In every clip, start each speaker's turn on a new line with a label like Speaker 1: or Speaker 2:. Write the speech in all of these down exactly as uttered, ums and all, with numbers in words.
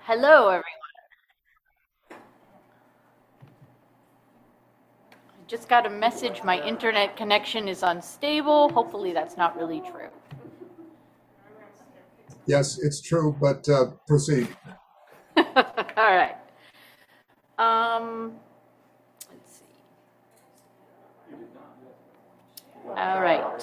Speaker 1: Hello, everyone. I just got a message. My internet connection is unstable. Hopefully, that's not really true.
Speaker 2: Yes, it's true, but uh, proceed.
Speaker 1: All right. Um, let's see. All right.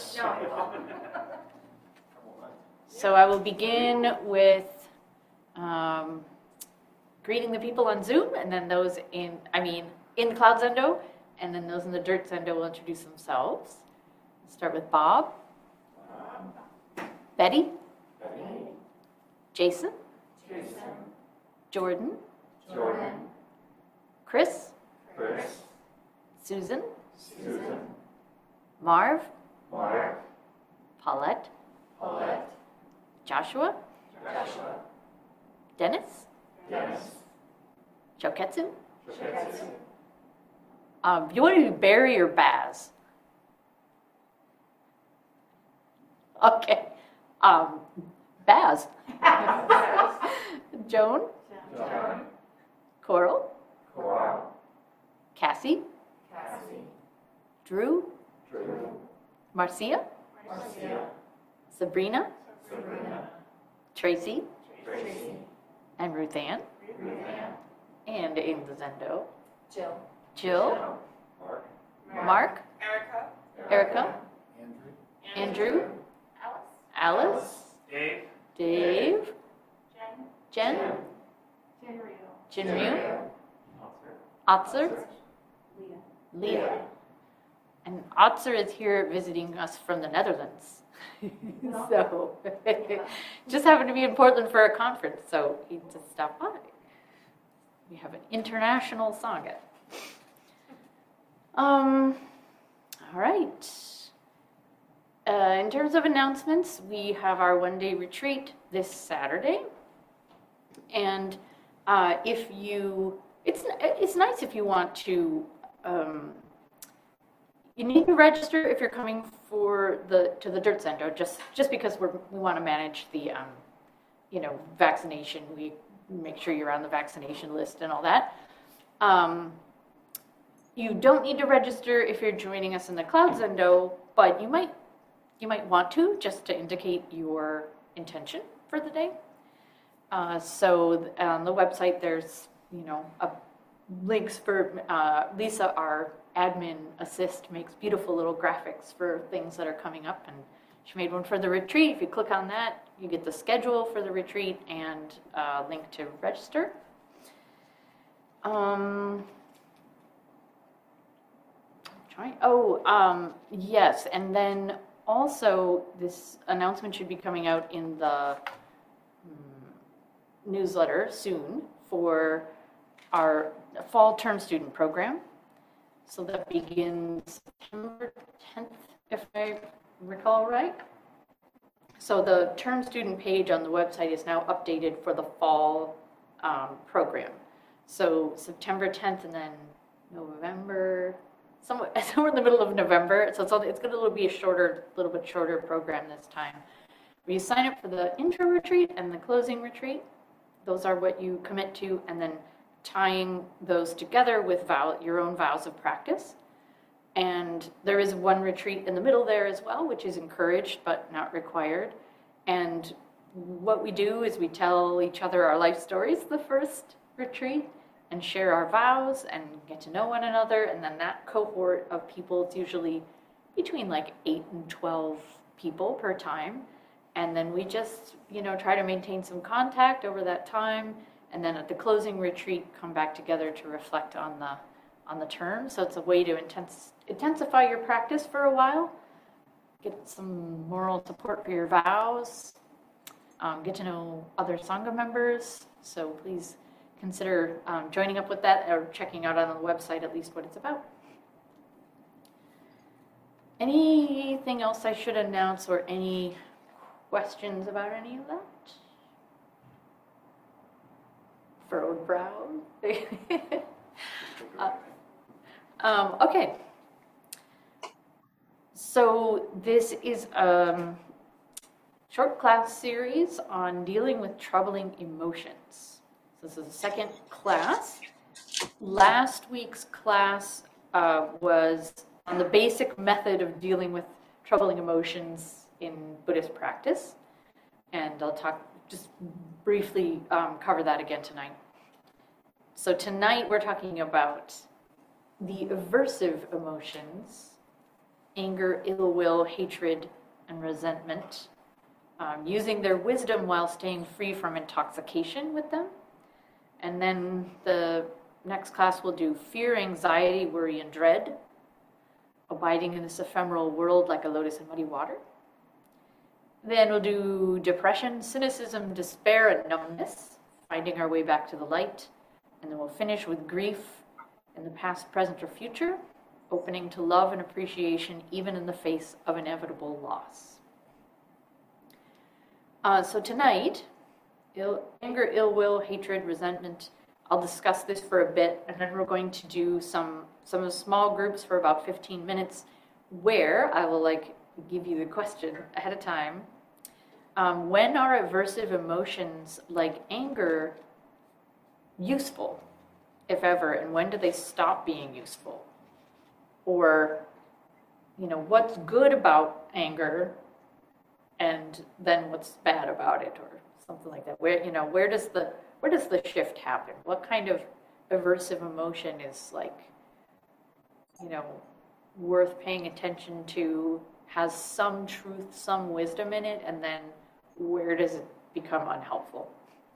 Speaker 1: So I will begin with um, greeting the people on Zoom, and then those in, I mean, in Cloud Zendo, and then those in the Dirt Zendo will introduce themselves. Start with Bob. Betty. Jason.
Speaker 3: Jason.
Speaker 1: Jordan.
Speaker 3: Jordan.
Speaker 1: Chris.
Speaker 3: Chris.
Speaker 1: Susan.
Speaker 3: Susan.
Speaker 1: Marv.
Speaker 3: Mark.
Speaker 1: Paulette.
Speaker 3: Paulette.
Speaker 1: Joshua.
Speaker 3: Joshua.
Speaker 1: Dennis.
Speaker 3: Dennis.
Speaker 1: Choketsu.
Speaker 3: Shoketsu.
Speaker 1: Um, you want to do Barry or Baz? Okay. Um, Baz. Joan.
Speaker 3: Joan.
Speaker 1: Coral.
Speaker 3: Coral.
Speaker 1: Cassie.
Speaker 3: Cassie.
Speaker 1: Drew.
Speaker 3: Drew.
Speaker 1: Marcia.
Speaker 3: Marcia.
Speaker 1: Sabrina.
Speaker 3: Sabrina.
Speaker 1: Tracy.
Speaker 3: Tracy.
Speaker 1: And Ruth Ann.
Speaker 3: Ruth Ann.
Speaker 1: And in the Zendo,
Speaker 4: Jill.
Speaker 1: Jill.
Speaker 3: Mark.
Speaker 1: Mark.
Speaker 4: Erica.
Speaker 1: Erica.
Speaker 3: Andrew.
Speaker 1: Andrew.
Speaker 4: Alice.
Speaker 1: Alice.
Speaker 3: Dave.
Speaker 1: Dave.
Speaker 4: Jen.
Speaker 1: Jen.
Speaker 4: Jinryu.
Speaker 1: Jinryu.
Speaker 3: Otzer.
Speaker 1: Otzer.
Speaker 4: Leah.
Speaker 1: Leah. And Otzer is here visiting us from the Netherlands. So, just happened to be in Portland for a conference, so he just stopped by. We have an international Sangha. Um, all right. Uh, in terms of announcements, we have our one-day retreat this Saturday. And uh, if you, it's it's nice if you want to, um, you need to register if you're coming for the to the Dirt Center, just just because we're we want to manage the, um, you know, vaccination. We make sure you're on the vaccination list and all that. Um, you don't need to register if you're joining us in the Cloud Zendo, but you might you might want to, just to indicate your intention for the day. Uh, so on the website, there's, you know, a, links for uh, Lisa, our admin assist, makes beautiful little graphics for things that are coming up, and she made one for the retreat. If you click on that, you get the schedule for the retreat and a link to register. Um, try, oh, um, yes, and then also this announcement should be coming out in the newsletter soon for our fall term student program. So that begins September tenth, if I recall right. So the term student page on the website is now updated for the fall um, program. So September tenth and then November, somewhere, somewhere in the middle of November. So it's, it's going to be a shorter, little bit shorter program this time. Where you sign up for the intro retreat and the closing retreat. Those are what you commit to, and then tying those together with vow, your own vows of practice. And there is one retreat in the middle there as well, which is encouraged but not required. And what we do is we tell each other our life stories the first retreat and share our vows and get to know one another. And then that cohort of people, it's usually between like eight and twelve people per time. And then we just, you know, try to maintain some contact over that time. And then at the closing retreat, come back together to reflect on the on the term. So it's a way to intense, intensify your practice for a while, get some moral support for your vows, um, get to know other Sangha members. So please consider um, joining up with that or checking out on the website at least what it's about. Anything else I should announce or any questions about any of that? Furrowed brow. uh, um, okay. So this is a short class series on dealing with troubling emotions. So this is the second class. Last week's class uh, was on the basic method of dealing with troubling emotions in Buddhist practice. And I'll talk, just briefly um, cover that again tonight. So tonight we're talking about the aversive emotions, anger, ill will, hatred, and resentment, um, using their wisdom while staying free from intoxication with them. And then the next class will do fear, anxiety, worry, and dread, abiding in this ephemeral world like a lotus in muddy water. Then we'll do depression, cynicism, despair, and numbness, finding our way back to the light. And then we'll finish with grief in the past, present, or future, opening to love and appreciation even in the face of inevitable loss. Uh, so tonight, ill, anger, ill will, hatred, resentment, I'll discuss this for a bit, and then we're going to do some, some small groups for about fifteen minutes where I will like give you the question ahead of time. Um, when are aversive emotions like anger useful, if ever, and when do they stop being useful? Or, you know, what's good about anger and then what's bad about it, or something like that? Where, you know, where does the where does the shift happen? What kind of aversive emotion is like, you know, worth paying attention to, has some truth, some wisdom in it, and then where does it become unhelpful?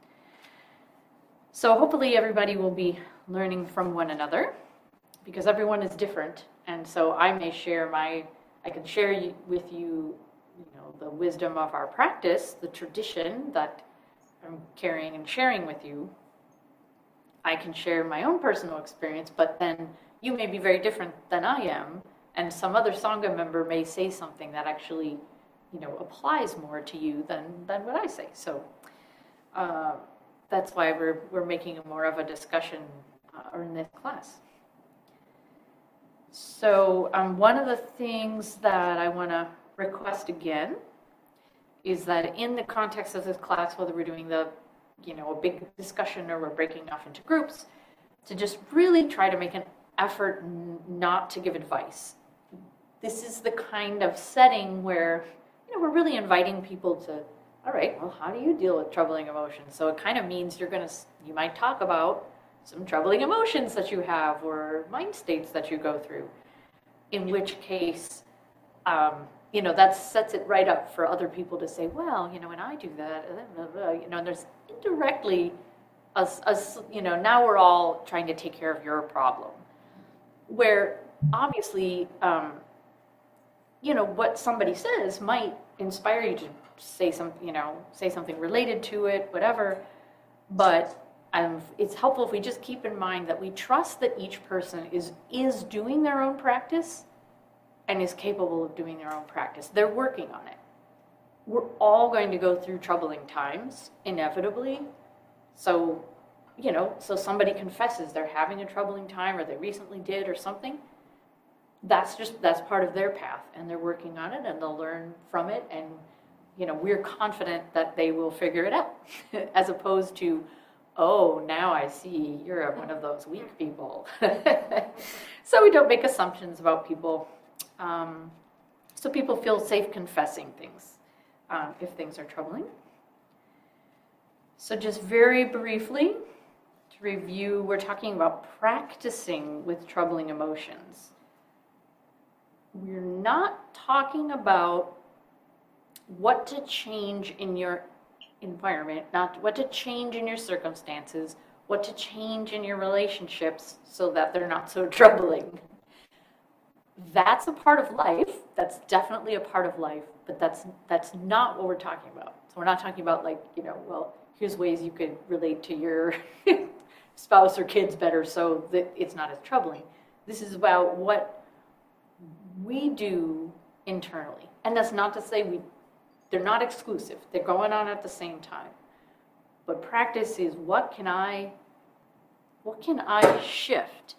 Speaker 1: So hopefully everybody will be learning from one another, because everyone is different, and so I may share my, I can share with you, you know, the wisdom of our practice, the tradition that I'm carrying and sharing with you. I can share my own personal experience, but then you may be very different than I am, and some other Sangha member may say something that actually, you know, applies more to you than, than what I say. So uh, that's why we're, we're making more of a discussion uh, in this class. So um, one of the things that I want to request again is that in the context of this class, whether we're doing the, you know, a big discussion or we're breaking off into groups, to just really try to make an effort n- not to give advice. This is the kind of setting where, you know, we're really inviting people to, all right, well, how do you deal with troubling emotions? So it kind of means you're going to, you might talk about some troubling emotions that you have or mind states that you go through, in which case, um, you know, that sets it right up for other people to say, well, you know, when I do that, blah, blah, blah, you know, and there's indirectly, us, us, you know, now we're all trying to take care of your problem. Where obviously, um, you know, what somebody says might inspire you to say some, you know, say something related to it, whatever. But um, it's helpful if we just keep in mind that we trust that each person is is doing their own practice and is capable of doing their own practice. They're working on it. We're all going to go through troubling times, inevitably. So, you know, so somebody confesses they're having a troubling time or they recently did or something. That's just, that's part of their path, and they're working on it and they'll learn from it. And, you know, we're confident that they will figure it out as opposed to, oh, now I see you're one of those weak people. So we don't make assumptions about people. Um, so people feel safe confessing things um, if things are troubling. So just very briefly to review, we're talking about practicing with troubling emotions. We're not talking about what to change in your environment, not what to change in your circumstances, what to change in your relationships so that they're not so troubling. That's a part of life. That's definitely a part of life, but that's that's not what we're talking about. So we're not talking about like, you know, well, here's ways you could relate to your spouse or kids better so that it's not as troubling. This is about what we do internally. And that's not to say we, they're not exclusive. They're going on at the same time. But practice is what can I, what can I shift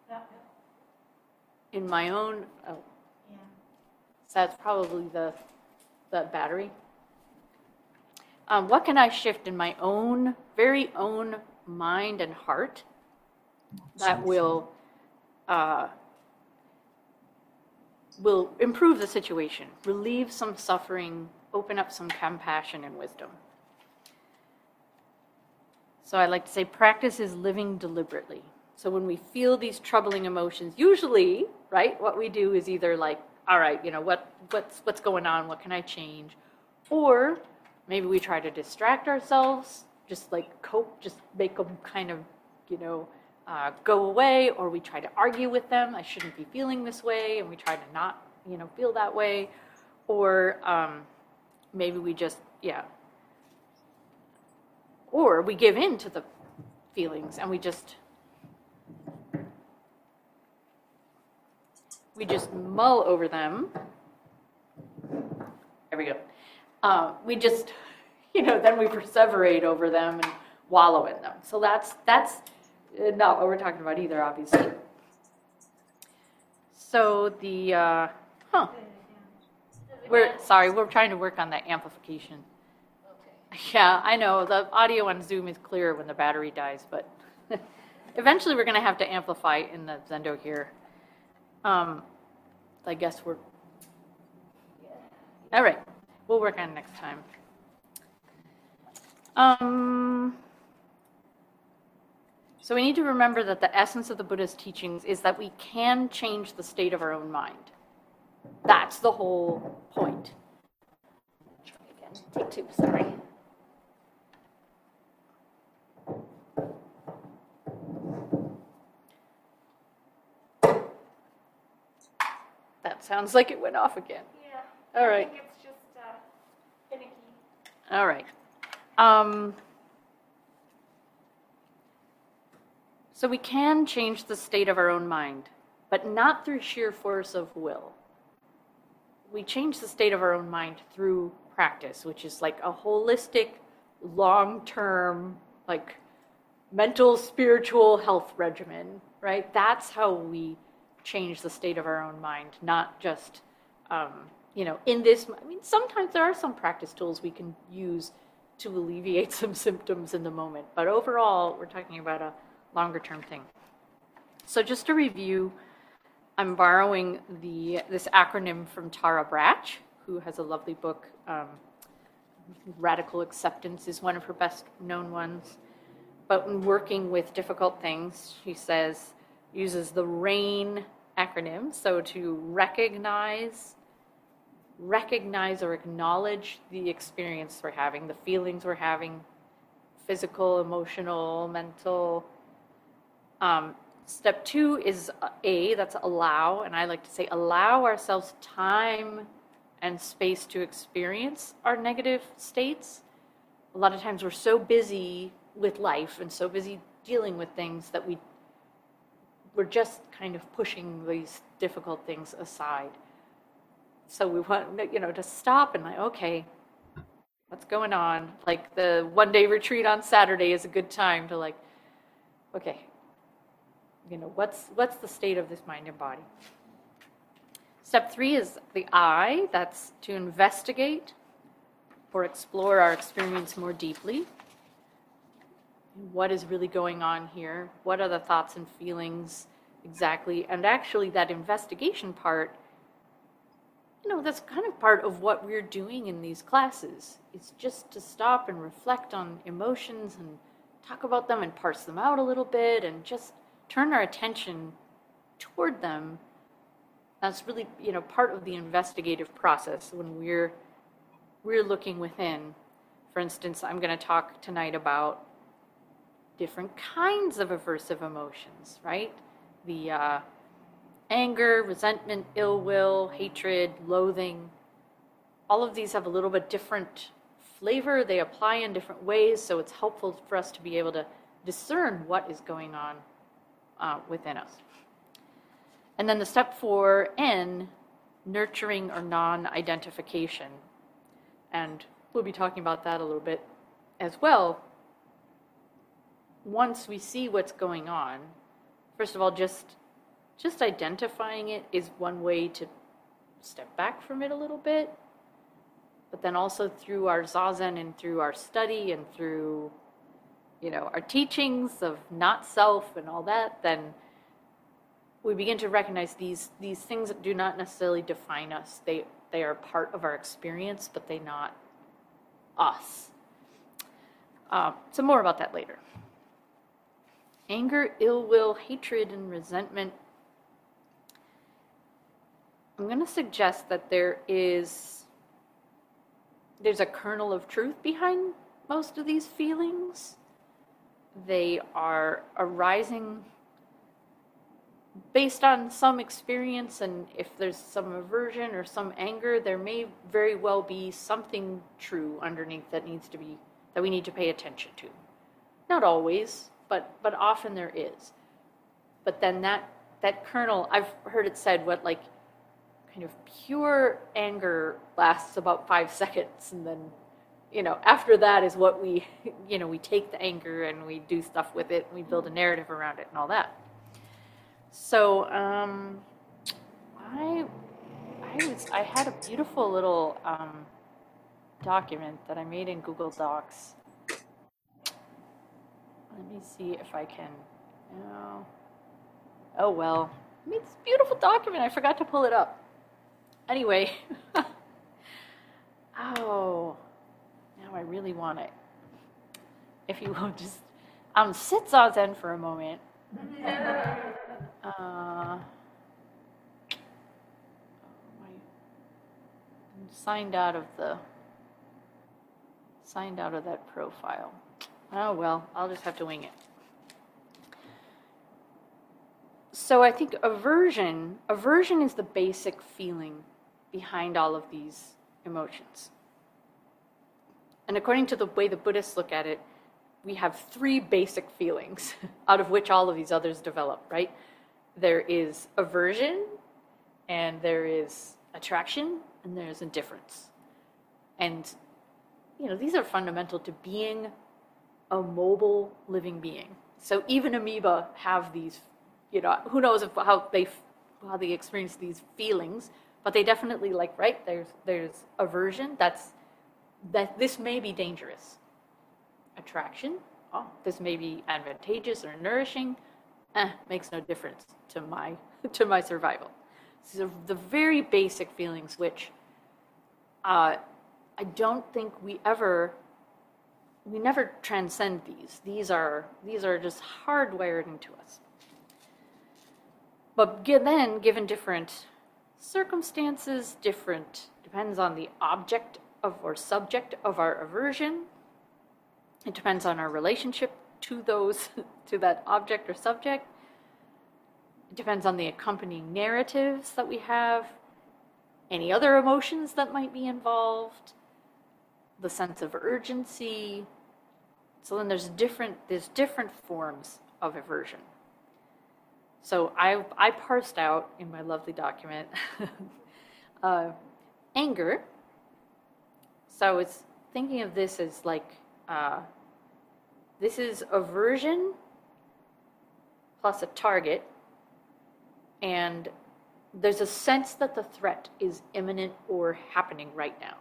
Speaker 1: in my own, oh,
Speaker 4: Yeah.
Speaker 1: so that's probably the, the battery. Um, what can I shift in my own, very own mind and heart that will uh, will improve the situation, relieve some suffering, open up some compassion and wisdom. So I like to say practice is living deliberately. So when we feel these troubling emotions, usually, right, what we do is either like, all right, you know, what what's what's going on? What can I change? Or maybe we try to distract ourselves, just like cope, just make them kind of, you know, uh, go away, or we try to argue with them. I shouldn't be feeling this way, and we try to not, you know, feel that way. Or um, maybe we just, yeah. Or we give in to the feelings and we just, we just mull over them. There we go. Uh, we just, you know, then we perseverate over them and wallow in them. So that's that's not what we're talking about either, obviously. So the, uh, huh. We're, sorry, we're trying to work on that amplification. Yeah, I know. The audio on Zoom is clear when the battery dies, but eventually we're going to have to amplify in the Zendo here. Um, I guess we're... All right. We'll work on it next time. Um, so we need to remember that the essence of the Buddha's teachings is that we can change the state of our own mind. That's the whole point. Try again. Take two, sorry. That sounds like it went off again.
Speaker 4: Yeah.
Speaker 1: All right.
Speaker 4: I think it's just uh, finicky.
Speaker 1: All right. Um, so we can change the state of our own mind, but not through sheer force of will. We change the state of our own mind through practice, which is like a holistic, long-term, like mental, spiritual health regimen, right? That's how we change the state of our own mind, not just, um, you know, in this, I mean, sometimes there are some practice tools we can use to alleviate some symptoms in the moment, but overall, we're talking about a longer term thing. So just to review, I'm borrowing the this acronym from Tara Brach, who has a lovely book, um, Radical Acceptance is one of her best known ones. But when working with difficult things, she says, uses the RAIN acronym, so to recognize, recognize or acknowledge the experience we're having, the feelings we're having, physical, emotional, mental. Um, step two is A, that's allow, and I like to say allow ourselves time and space to experience our negative states. A lot of times we're so busy with life and so busy dealing with things that we we're just kind of pushing these difficult things aside. So we want, you know, to stop and like, okay, what's going on? Like the one day retreat on Saturday is a good time to like, okay, you know, what's what's the state of this mind and body? Step three is the I, that's to investigate or explore our experience more deeply. What is really going on here? What are the thoughts and feelings exactly? And actually that investigation part, you know, that's kind of part of what we're doing in these classes. It's just to stop and reflect on emotions and talk about them and parse them out a little bit and just turn our attention toward them. That's really, you know, part of the investigative process when we're we're looking within. For instance, I'm going to talk tonight about different kinds of aversive emotions, right? The uh, anger, resentment, ill will, hatred, loathing. All of these have a little bit different flavor. They apply in different ways, so it's helpful for us to be able to discern what is going on uh, within us. And then the step four, N, nurturing or non-identification. And we'll be talking about that a little bit as well. Once we see what's going on, first of all, just just identifying it is one way to step back from it a little bit. But then also through our zazen and through our study and through you know, our teachings of not self and all that, then we begin to recognize these these things that do not necessarily define us. They they are part of our experience, but they not us. Um, so more about that later. Anger, ill will, hatred, and resentment. I'm going to suggest that there is there's a kernel of truth behind most of these feelings. They are arising based on some experience, and if there's some aversion or some anger, there may very well be something true underneath that needs to be that we need to pay attention to. Not always, but but often there is. But then that that kernel, I've heard it said, what like kind of pure anger lasts about five seconds, and then, you know, after that is what we, you know, we take the anger and we do stuff with it, and we build a narrative around it and all that. So, um, I, I was, I had a beautiful little um, document that I made in Google Docs. Let me see if I can. No. Oh well. I mean, it's a beautiful document. I forgot to pull it up. Anyway. Oh. Now I really want it. If you will just um, sit zazen for a moment. Uh, oh my, I'm signed out of the signed out of that profile. Oh well, I'll just have to wing it. So I think aversion, aversion is the basic feeling behind all of these emotions. And according to the way the Buddhists look at it, we have three basic feelings out of which all of these others develop, right? There is aversion, and there is attraction, and there's indifference. And, you know, these are fundamental to being a mobile living being. So even amoeba have these, you know, who knows if, how they how they experience these feelings, but they definitely, like, right, there's there's aversion, that's that this may be dangerous. Attraction, oh, this may be advantageous or nourishing, eh, makes no difference to my to my survival. So the very basic feelings, which uh, I don't think we ever, we never transcend these. These are these are just hardwired into us. But then, given different circumstances, different depends on the object of or subject of our aversion. It depends on our relationship to those, to that object or subject. It depends on the accompanying narratives that we have, any other emotions that might be involved, the sense of urgency. So then there's different, there's different forms of aversion. So I, I parsed out in my lovely document uh, anger. So I was thinking of this as like, uh, this is aversion plus a target, and there's a sense that the threat is imminent or happening right now.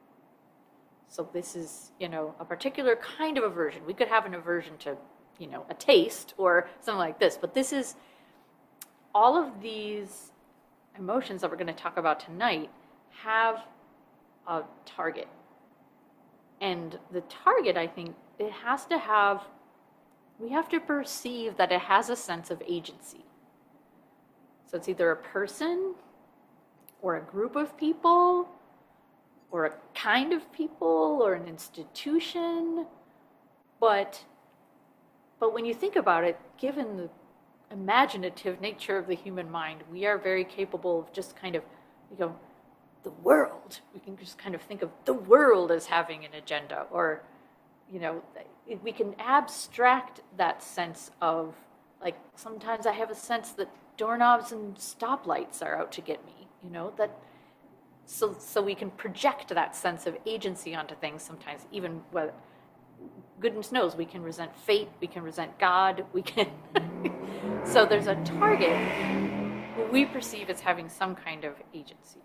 Speaker 1: So this is, you know, a particular kind of aversion. We could have an aversion to, you know, a taste or something like this, but this is, all of these emotions that we're going to talk about tonight have a target. And the target, I think, it has to have, we have to perceive that it has a sense of agency. So it's either a person or a group of people or a kind of people or an institution. But, but when you think about it, given the imaginative nature of the human mind, we are very capable of just kind of, you know, the world. We can just kind of think of the world as having an agenda, or, you know, we can abstract that sense of, like, sometimes I have a sense that doorknobs and stoplights are out to get me, you know, that, so so we can project that sense of agency onto things sometimes, even when, goodness knows, we can resent fate, we can resent God, we can, so there's a target who we perceive as having some kind of agency.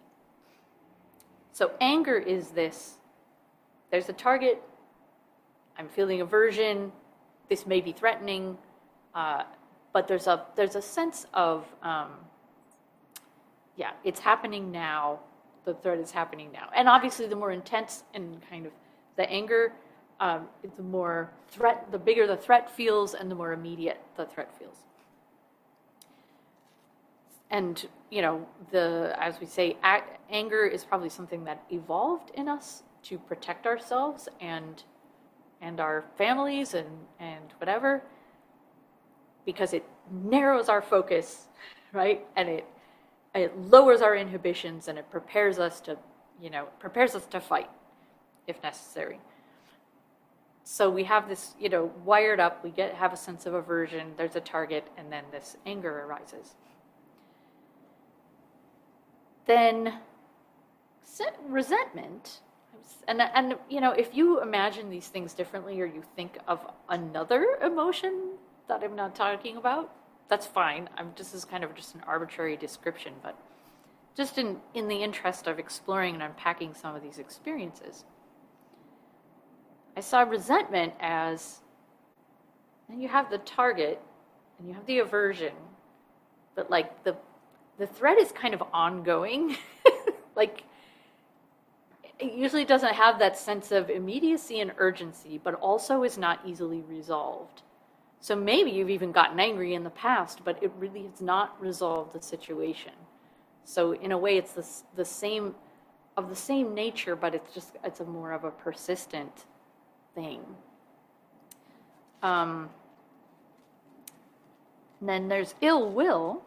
Speaker 1: So anger is this, there's a target, I'm feeling aversion, this may be threatening, uh, but there's a there's a sense of um, yeah, it's happening now. The threat is happening now, and obviously, the more intense and kind of the anger, um, the more threat, the bigger the threat feels, and the more immediate the threat feels. And you know, the as we say, a- anger is probably something that evolved in us to protect ourselves and and our families and and whatever, because it narrows our focus, right? And it it lowers our inhibitions, and it prepares us to, you know, prepares us to fight if necessary. So we have this, you know, wired up. We get have a sense of aversion. There's a target, and then this anger arises. Then resentment, and and you know, if you imagine these things differently, or you think of another emotion that I'm not talking about, that's fine. I'm just this is kind of just an arbitrary description, but just in in the interest of exploring and unpacking some of these experiences, I saw resentment as, and you have the target, and you have the aversion, but like the the threat is kind of ongoing. Like, it usually doesn't have that sense of immediacy and urgency, but also is not easily resolved. So maybe you've even gotten angry in the past, but it really has not resolved the situation. So in a way, it's the, the same, of the same nature, but it's just, it's a more of a persistent thing. Um, and then there's ill will,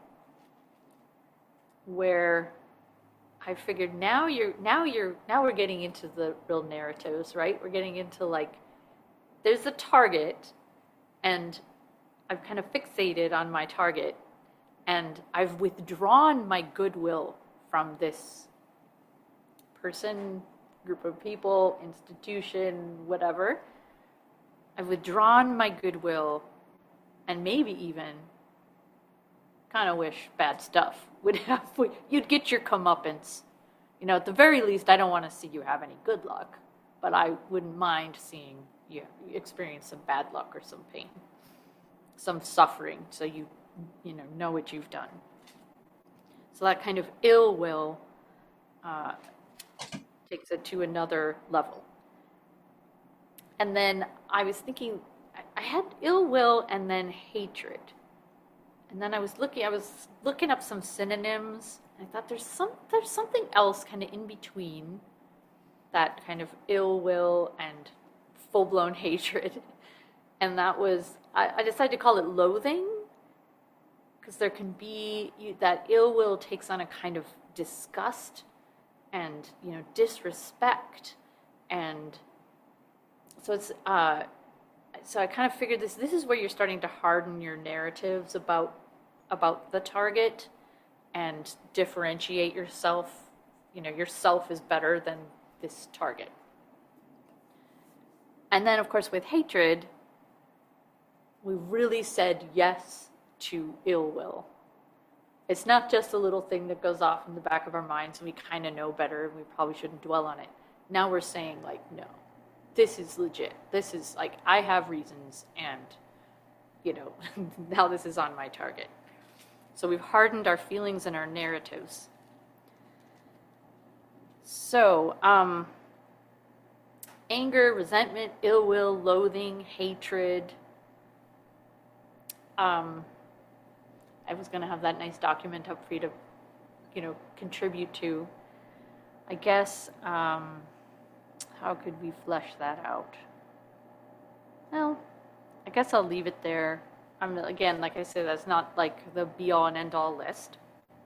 Speaker 1: where I figured now you're now you're now we're getting into the real narratives, right? We're getting into like, there's the target, and I've kind of fixated on my target, and I've withdrawn my goodwill from this person, group of people, institution, whatever. I've withdrawn my goodwill, and maybe even kind of wish bad stuff would have, you'd get your comeuppance. You know, at the very least, I don't want to see you have any good luck, but I wouldn't mind seeing you experience some bad luck or some pain, some suffering, so you, you know, know what you've done. So that kind of ill will uh, takes it to another level. And then I was thinking, I had ill will and then hatred. And then I was looking, I was looking up some synonyms. I thought there's some, there's something else kind of in between that kind of ill will and full-blown hatred. And that was, I, I decided to call it loathing, because there can be, you, that ill will takes on a kind of disgust and, you know, disrespect. And so it's, uh, so I kind of figured this, this is where you're starting to harden your narratives about about the target and differentiate yourself. You know, yourself is better than this target. And then, of course, with hatred, we really said yes to ill will. It's not just a little thing that goes off in the back of our minds and we kind of know better and we probably shouldn't dwell on it. Now we're saying, like, no, this is legit. This is, like, I have reasons, and, you know, now this is on my target. So we've hardened our feelings and our narratives. So, um, anger, resentment, ill will, loathing, hatred. Um, I was going to have that nice document up for you to, you know, contribute to. I guess, um, how could we flesh that out? Well, I guess I'll leave it there. I'm, again, like I said, that's not like the be-all and end-all list.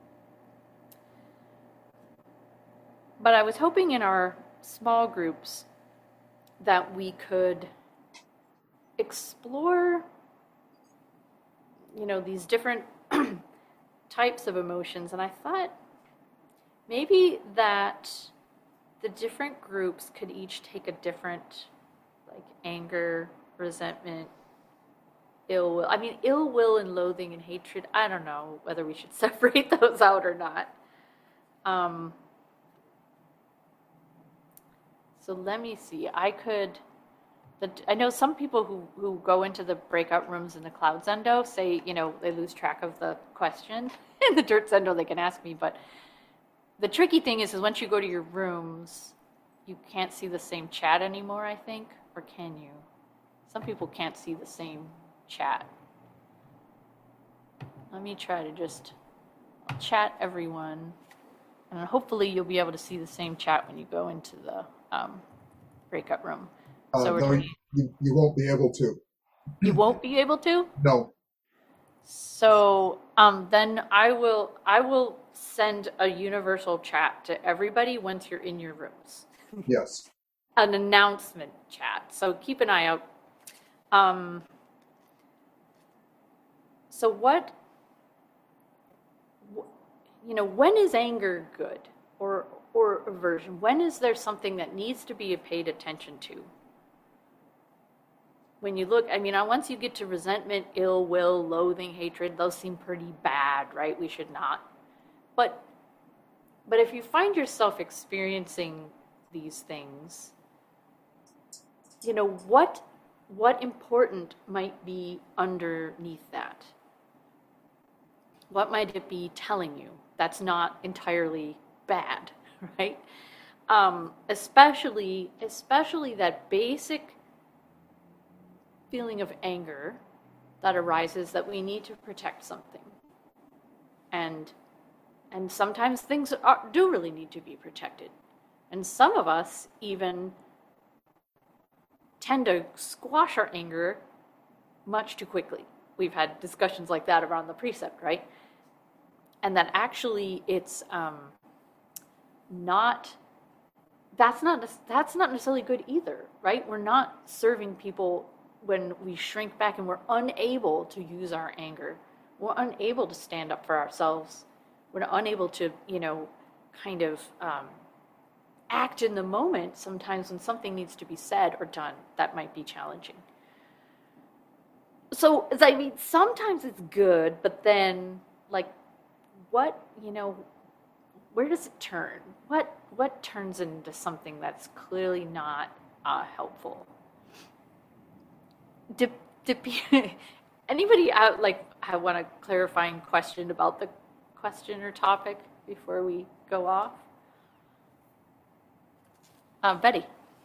Speaker 1: But I was hoping in our small groups that we could explore, you know, these different types of emotions. And I thought maybe that the different groups could each take a different, like, anger, resentment, ill will. I mean, ill will and loathing and hatred, I don't know whether we should separate those out or not. Um, so let me see. I could, the, I know some people who, who go into the breakout rooms in the Cloud Zendo say, you know, they lose track of the question. In the Dirt Zendo, they can ask me, but the tricky thing is, is once you go to your rooms, you can't see the same chat anymore, I think, or can you? Some people can't see the same chat. Let me try to just I'll chat everyone, and hopefully you'll be able to see the same chat when you go into the um, breakout room.
Speaker 2: Uh,
Speaker 1: So we're
Speaker 2: no,
Speaker 1: doing,
Speaker 2: you, you won't be able to.
Speaker 1: you won't be able to?
Speaker 2: No.
Speaker 1: So um, then I will I will send a universal chat to everybody once you're in your rooms.
Speaker 2: Yes.
Speaker 1: An announcement chat. So keep an eye out. Um, so what, you know, when is anger good or or aversion? When is there something that needs to be paid attention to? When you look, I mean, once you get to resentment, ill will, loathing, hatred, those seem pretty bad, right? We should not. But but if you find yourself experiencing these things, you know, what what important might be underneath that? What might it be telling you that's not entirely bad, right? Um, especially especially that basic feeling of anger that arises that we need to protect something. And and sometimes things are, do really need to be protected. And some of us even tend to squash our anger much too quickly. We've had discussions like that around the precept, right? And that actually it's um, not, that's not, that's not necessarily good either, right? We're not serving people when we shrink back and we're unable to use our anger. We're unable to stand up for ourselves. We're unable to, you know, kind of um, act in the moment sometimes when something needs to be said or done. That might be challenging. So, I mean, sometimes it's good, but then, like, what, you know, where does it turn? What what turns into something that's clearly not uh, helpful? Did, did anybody out, like, I want a clarifying question about the question or topic before we go off? Uh, Betty.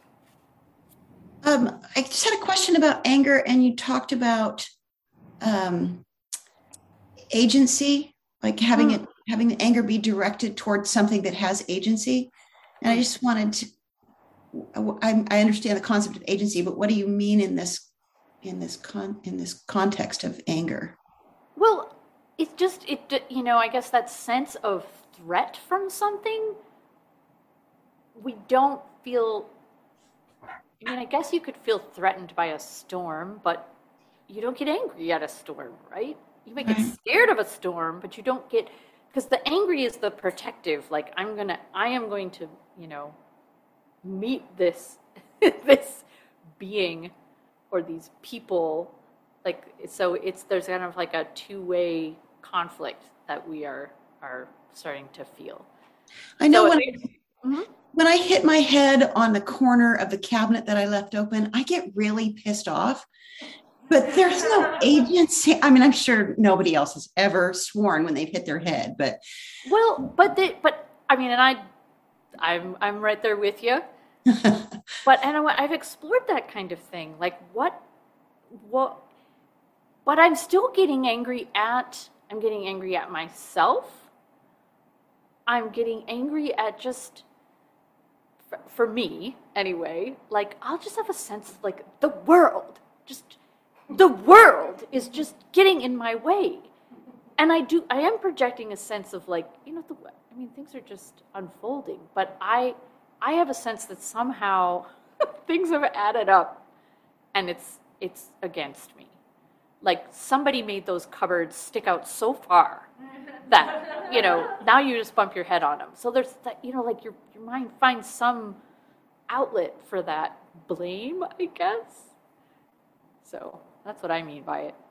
Speaker 5: Um, I just had a question about anger, and you talked about um, agency, like having
Speaker 1: Mm.
Speaker 5: it, having the anger be directed towards something that has agency. And I just wanted to, I, I understand the concept of agency, but what do you mean in this, in this con, in this context of anger?
Speaker 1: Well, it's just, it, you know, I guess that sense of threat from something, we don't feel, I mean, I guess you could feel threatened by a storm, but you don't get angry at a storm, right? You might get
Speaker 5: Right.
Speaker 1: scared of a storm, but you don't get, because the angry is the protective, like, I'm gonna, I am going to, you know, meet this, this being or these people, like, so it's, there's kind of like a two-way conflict that we are, are starting to feel.
Speaker 5: I know
Speaker 1: So
Speaker 5: when,
Speaker 1: it- Mhm.
Speaker 5: when I hit my head on the corner of the cabinet that I left open, I get really pissed off. But there's no agency. I mean, I'm sure nobody else has ever sworn when they've hit their head, but
Speaker 1: Well, but they, but I mean, and I, I'm, I'm right there with you. But and I, I've explored that kind of thing. Like what, what, but I'm still getting angry at. I'm getting angry at myself. I'm getting angry at just, for, for me anyway. Like I'll just have a sense of like the world, just the world is just getting in my way. And I do, I am projecting a sense of like, you know, the, I mean, things are just unfolding, but I, I have a sense that somehow things have added up and it's, it's against me. Like somebody made those cupboards stick out so far that, you know, now you just bump your head on them. So there's that, you know, like your, your mind finds some outlet for that blame, I guess. So that's what I mean by it.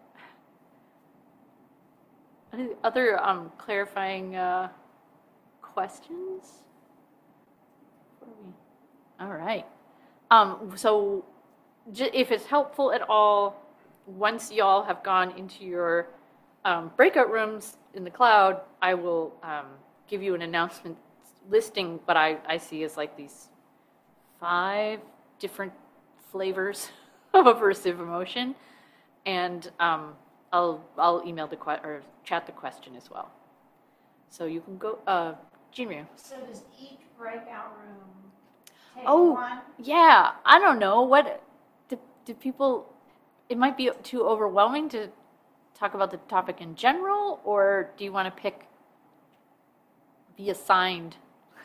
Speaker 1: Any other um, clarifying uh, questions? All right. Um, so j- if it's helpful at all, once y'all have gone into your um, breakout rooms in the cloud, I will um, give you an announcement listing what I, I see as like these five different flavors of aversive emotion, and um, I'll I'll email the que- or chat the question as well. So you can go, uh, Jinryu.
Speaker 6: So does each breakout room take
Speaker 1: Oh.
Speaker 6: one?
Speaker 1: Yeah, I don't know. What do, do people, it might be too overwhelming to talk about the topic in general, or do you want to pick, be assigned?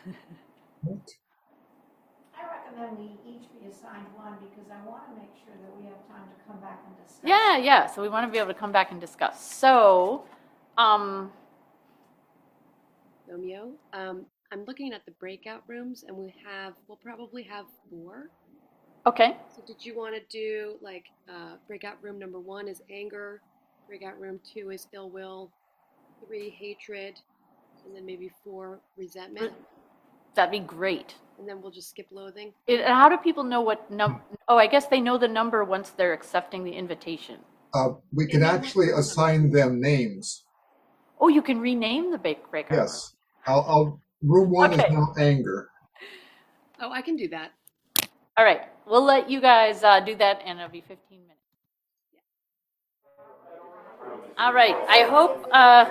Speaker 6: I recommend we each be assigned one because I want to make sure that we have time to come back and discuss.
Speaker 1: Yeah, yeah. So we want to be able to come back and discuss. So, um,
Speaker 7: Romeo. Um, I'm looking at the breakout rooms, and we have, we'll probably have four.
Speaker 1: okay.
Speaker 7: So did you want to do like uh, breakout room number one is anger, breakout room two is ill will, three hatred, and then maybe four resentment,
Speaker 1: That'd be great.
Speaker 7: and then we'll just skip loathing.
Speaker 1: It, and how do people know what num? Oh, I guess they know the number once they're accepting the invitation.
Speaker 2: Uh, we can
Speaker 7: And then
Speaker 2: actually
Speaker 7: what-
Speaker 2: assign them names.
Speaker 1: Oh, you can rename the bake breakout room.
Speaker 2: Yes. I'll, I'll, room one
Speaker 1: Okay.
Speaker 2: is now anger.
Speaker 7: Oh, I can do that.
Speaker 1: All right, we'll let you guys uh, do that, and it'll be fifteen minutes. All right, I hope uh,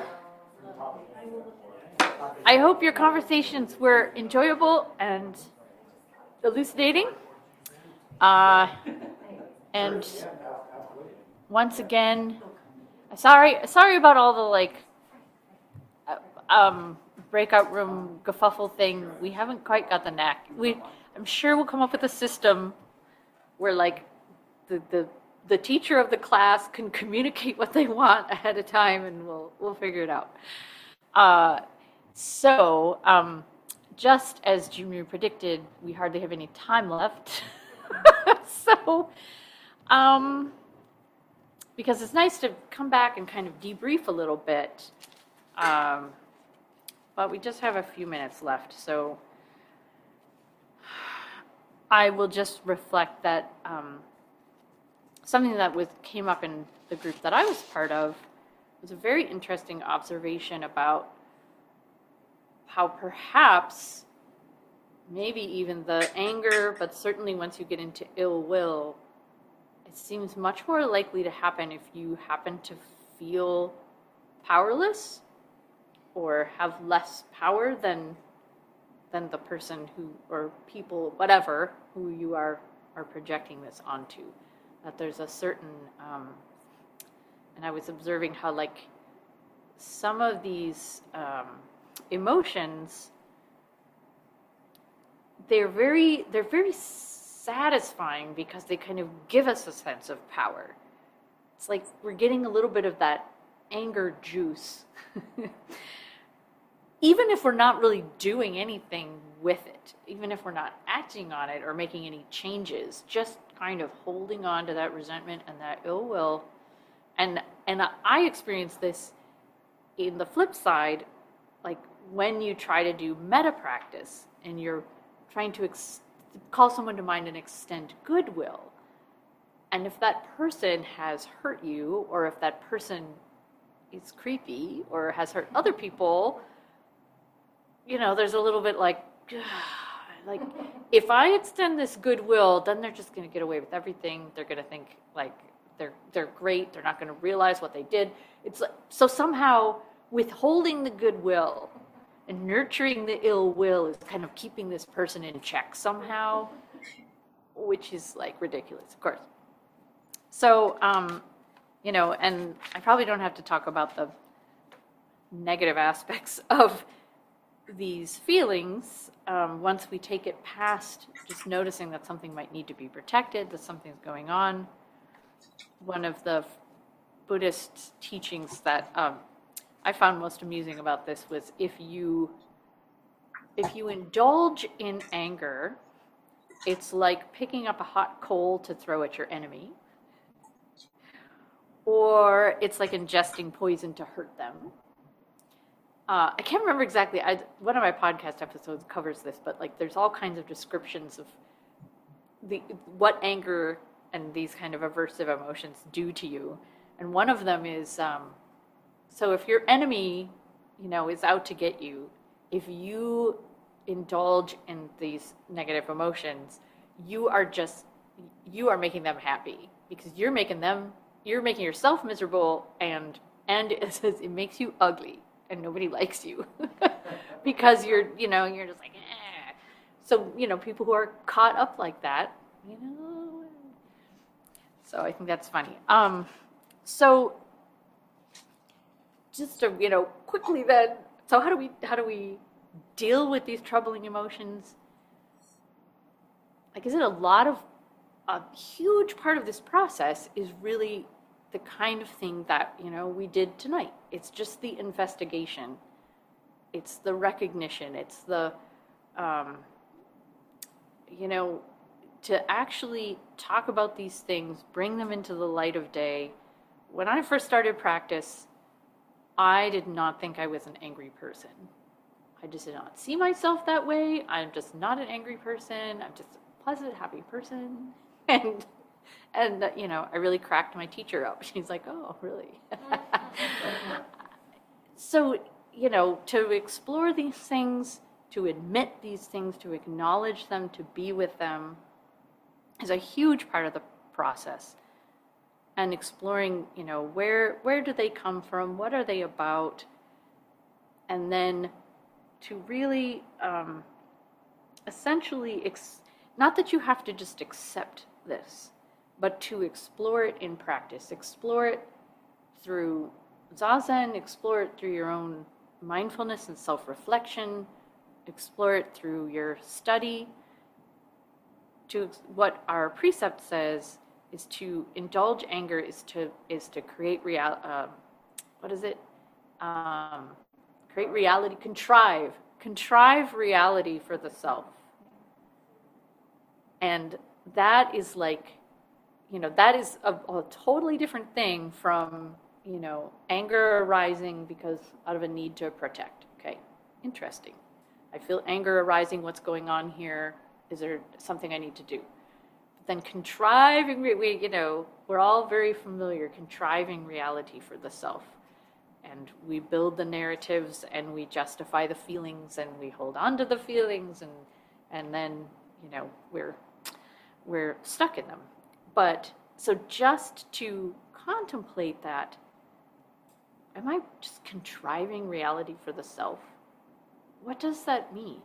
Speaker 1: I hope your conversations were enjoyable and elucidating. Uh, and once again, sorry, sorry about all the like uh, um, breakout room kerfuffle thing. We haven't quite got the knack. We, I'm sure we'll come up with a system where like the, the the teacher of the class can communicate what they want ahead of time, and we'll we'll figure it out. Uh, so, um, just as Jinryu predicted, we hardly have any time left. so, um, because it's nice to come back and kind of debrief a little bit, um, but we just have a few minutes left, so I will just reflect that um, something that was came up in the group that I was part of was a very interesting observation about how perhaps maybe even the anger, but certainly once you get into ill will, it seems much more likely to happen if you happen to feel powerless or have less power than than the person who, or people, whatever, who you are are projecting this onto. That there's a certain, um, and I was observing how like some of these um, emotions, they're very they're very satisfying because they kind of give us a sense of power. It's like we're getting a little bit of that anger juice. Even if we're not really doing anything with it, even if we're not acting on it or making any changes, just kind of holding on to that resentment and that ill will. And and I experienced this in the flip side, like when you try to do meta practice and you're trying to ex- call someone to mind and extend goodwill. And if that person has hurt you, or if that person is creepy or has hurt other people, you know, there's a little bit like, like, if I extend this goodwill, then they're just going to get away with everything. They're going to think like they're they're great. They're not going to realize what they did. It's like, so somehow withholding the goodwill and nurturing the ill will is kind of keeping this person in check somehow, which is like ridiculous, of course. So, um, you know, and I probably don't have to talk about the negative aspects of these feelings um, once we take it past just noticing that something might need to be protected, that something's going on. One of the Buddhist teachings that um, I found most amusing about this was if you if you indulge in anger, it's like picking up a hot coal to throw at your enemy, or it's like ingesting poison to hurt them. Uh, I can't remember exactly. I, one of my podcast episodes covers this, but like, there's all kinds of descriptions of the what anger and these kind of aversive emotions do to you. And one of them is, um, so if your enemy, you know, is out to get you, if you indulge in these negative emotions, you are just, you are making them happy because you're making them, you're making yourself miserable, and and it says it makes you ugly and nobody likes you because you're, you know, you're just like, eh. So, you know, people who are caught up like that, you know, so I think that's funny. Um, so just to, you know, quickly then, so how do we, how do we deal with these troubling emotions? Like, is it a lot of, a huge part of this process is really the kind of thing that, you know, we did tonight. It's just the investigation. It's the recognition. It's the, um, you know, to actually talk about these things, bring them into the light of day. When I first started practice, I did not think I was an angry person. I just did not see myself that way. I'm just not an angry person. I'm just a pleasant, happy person. And, and uh, you know, I really cracked my teacher up. She's like, oh, really? So, you know, to explore these things, to admit these things, to acknowledge them, to be with them is a huge part of the process. And exploring, you know, where where do they come from? What are they about? And then to really um, essentially, ex- not that you have to just accept this, but to explore it in practice. Explore it through Zazen, explore it through your own mindfulness and self-reflection, explore it through your study. To what our precept says is to indulge anger is to is to create real uh, what is it um, create reality, contrive contrive reality for the self. And that is like, you know, that is a, a totally different thing from, you know, anger arising because out of a need to protect. Okay, interesting. I feel anger arising. What's going on here? Is there something I need to do? But then contriving, we, you know, we're all very familiar, contriving reality for the self. And we build the narratives and we justify the feelings and we hold on to the feelings, and and then, you know, we're we're stuck in them. But so just to contemplate that, am I just contriving reality for the self? What does that mean?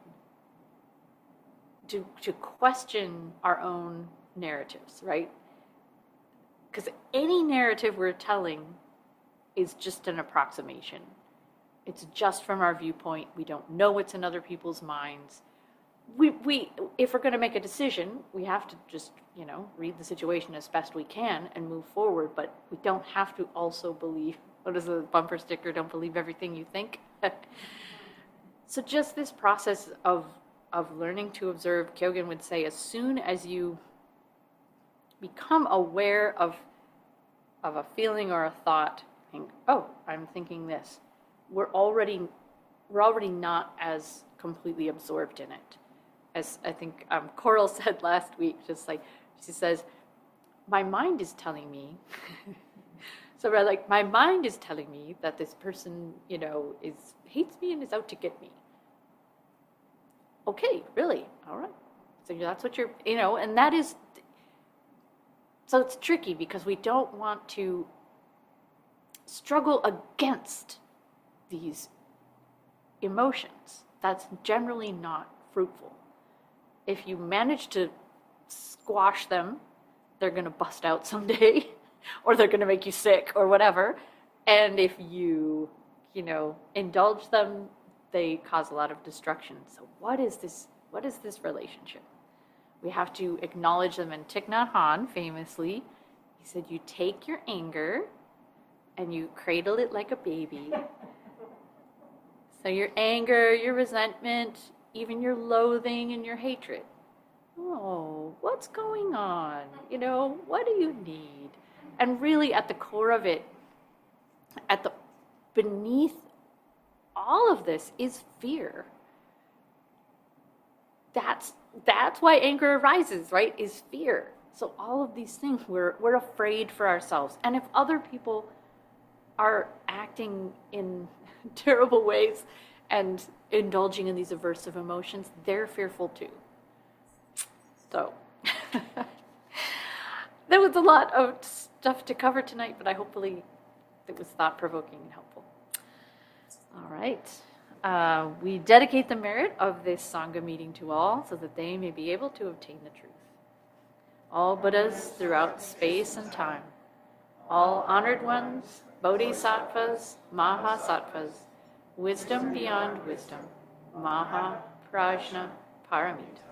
Speaker 1: To, to question our own narratives, right? Because any narrative we're telling is just an approximation. It's just from our viewpoint. We don't know what's in other people's minds. We, we, if we're going to make a decision, we have to just, you know, read the situation as best we can and move forward. But we don't have to also believe, what is the bumper sticker? Don't believe everything you think. So just this process of of learning to observe, Kyogen would say, as soon as you become aware of of a feeling or a thought, think, oh, I'm thinking this, we're already we're already not as completely absorbed in it. As I think um, Coral said last week, just like she says, my mind is telling me. So we're like, my mind is telling me that this person, you know, is hates me and is out to get me. Okay, really? All right. So that's what you're, you know, and that is, so it's tricky because we don't want to struggle against these emotions. That's generally not fruitful. If you manage to squash them, they're going to bust out someday, or they're going to make you sick or whatever. And if you, you know, indulge them, they cause a lot of destruction. So what is this, what is this relationship? We have to acknowledge them. And Thich Nhat Hanh famously, he said, you take your anger and you cradle it like a baby. So your anger, your resentment, even your loathing and your hatred. Oh, what's going on? You know, what do you need? And really at the core of it, at the beneath all of this is fear. That's that's why anger arises, right? Is fear. So all of these things, we're, we're afraid for ourselves. And if other people are acting in terrible ways and indulging in these aversive emotions, they're fearful too. So there was a lot of stuff to cover tonight, but I hopefully it was thought-provoking and helpful. All right. Uh, we dedicate the merit of this Sangha meeting to all so that they may be able to obtain the truth. All Buddhas throughout space and time, all honored ones, bodhisattvas, mahasattvas, wisdom beyond wisdom, maha prajna paramita.